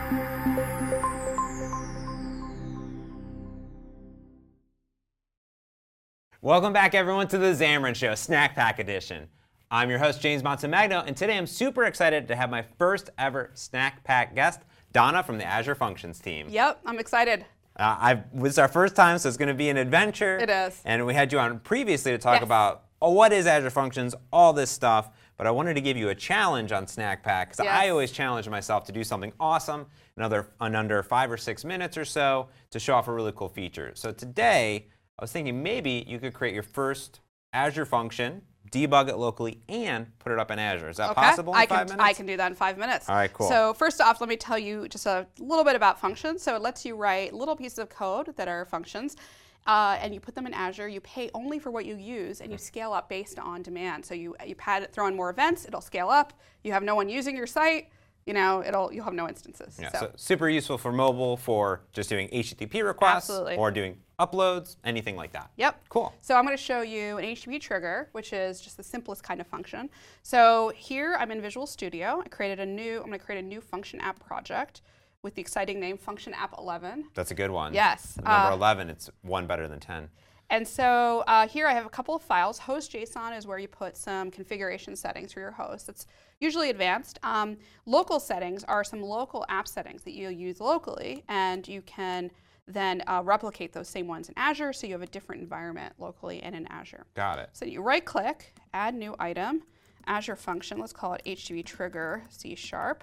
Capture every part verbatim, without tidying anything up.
Welcome back, everyone, to the Xamarin Show, Snack Pack Edition. I'm your host, James Montemagno, and today I'm super excited to have my first ever Snack Pack guest, Donna from the Azure Functions team. Yep, I'm excited. Uh, I've, this is our first time, so it's going to be an adventure. It is. And we had you on previously to talk Yes. about oh, what is Azure Functions, all this stuff. But I wanted to give you a challenge on Snack Pack, because Yes. I always challenge myself to do something awesome in, other, in under five or six minutes or so to show off a really cool feature. So today, I was thinking maybe you could create your first Azure function, debug it locally, and put it up in Azure. Is that Okay. possible in I five can, minutes? I can do that in five minutes. All right, cool. So first off, let me tell you just a little bit about functions. So it lets you write little pieces of code that are functions, uh, and you put them in Azure. You pay only for what you use, and you scale up based on demand. So you, you pad it, throw in more events, it'll scale up. You have no one using your site, you know, it'll, you'll have no instances. Yeah, so. so super useful for mobile, for just doing H T T P requests, Absolutely. or doing uploads, anything like that. Yep. Cool. So I'm going to show you an H T T P trigger, which is just the simplest kind of function. So here I'm in Visual Studio. I created a new, I'm going to create a new function app project with the exciting name Function App eleven. That's a good one. Yes. Number uh, eleven, it's one better than ten. And so uh, here I have a couple of files. Host dot J S O N is where you put some configuration settings for your host. It's usually advanced. Um, local settings are some local app settings that you'll use locally, and you can then uh, replicate those same ones in Azure, so you have a different environment locally and in Azure. Got it. So you right-click, add new item, Azure function. Let's call it H T T P trigger C sharp,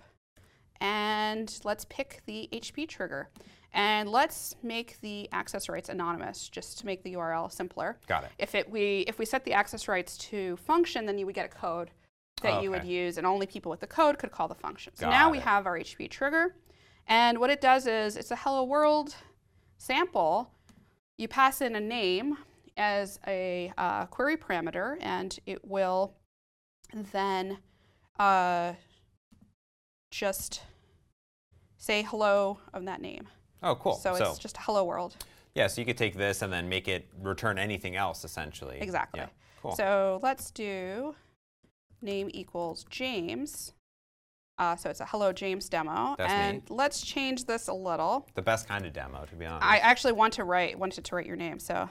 and let's pick the H T T P trigger. And let's make the access rights anonymous, just to make the U R L simpler. Got it. If it we if we set the access rights to function, then you would get a code that Oh, you would okay. use, and only people with the code could call the function. So Got now we it. have our H T T P trigger, and what it does is it's a hello world sample. You pass in a name as a uh, query parameter, and it will then uh, just say hello of that name. Oh, cool. So, it's just hello world. yeah, so you could take this and then make it return anything else, essentially. Exactly. Yeah. Cool. So let's do name equals James. Uh, so it's a hello James demo. That's and me. let's change this a little. The best kind of demo, to be honest. I actually want to write wanted to write your name. So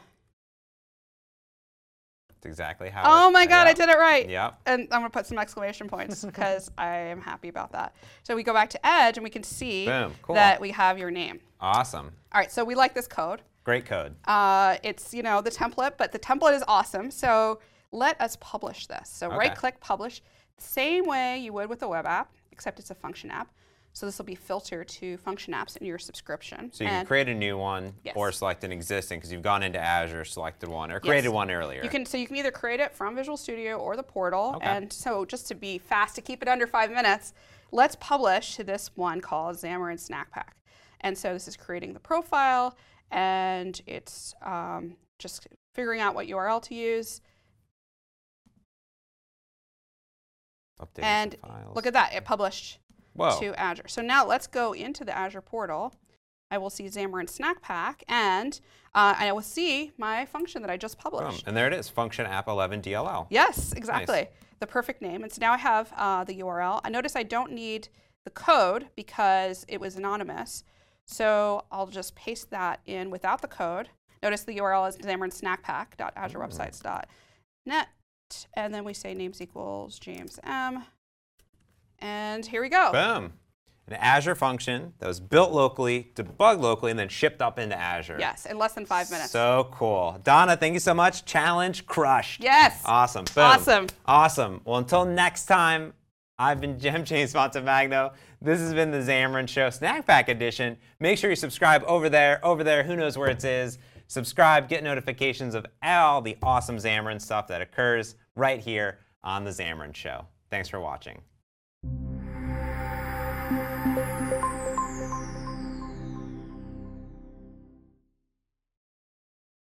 That's exactly how. oh it, my God, yeah. I did it right. Yep. And I'm gonna put some exclamation points because I am happy about that. So we go back to Edge and we can see Boom. Cool. that we have your name. Awesome. All right, so we like this code. Great code. Uh, it's, you know, the template, but the template is awesome. So let us publish this. So Okay. right-click, publish, same way you would with a web app, except it's a function app. So this will be filtered to function apps in your subscription. So you can And create a new one, Yes. or select an existing, because you've gone into Azure, selected one, or created Yes. one earlier. You can, so you can either create it from Visual Studio or the portal. Okay. And so just to be fast, to keep it under five minutes, let's publish to this one called Xamarin Snack Pack. And so this is creating the profile, and it's um, just figuring out what U R L to use. Updating And some files. look at that, it published Whoa. to Azure. So now let's go into the Azure portal. I will see Xamarin Snack Pack, and uh, I will see my function that I just Boom. published. And there it is, function app eleven D L L. Yes, exactly. The perfect name. And so now I have uh, the U R L. I notice I don't need the code because it was anonymous. So I'll just paste that in without the code. Notice the U R L is xamarin snack pack dot azure websites dot net. And then we say names equals James M. And here we go. Boom. An Azure function that was built locally, debugged locally, and then shipped up into Azure. Yes, in less than five minutes. So cool. Donna, thank you so much. Challenge crushed. Yes. Awesome. Boom. Awesome. Awesome. Well, until next time, I've been Jim James Montemagno. This has been the Xamarin Show Snack Pack Edition. Make sure you subscribe over there, over there. Who knows where it is? Subscribe, get notifications of all the awesome Xamarin stuff that occurs right here on the Xamarin Show. Thanks for watching. Thank you.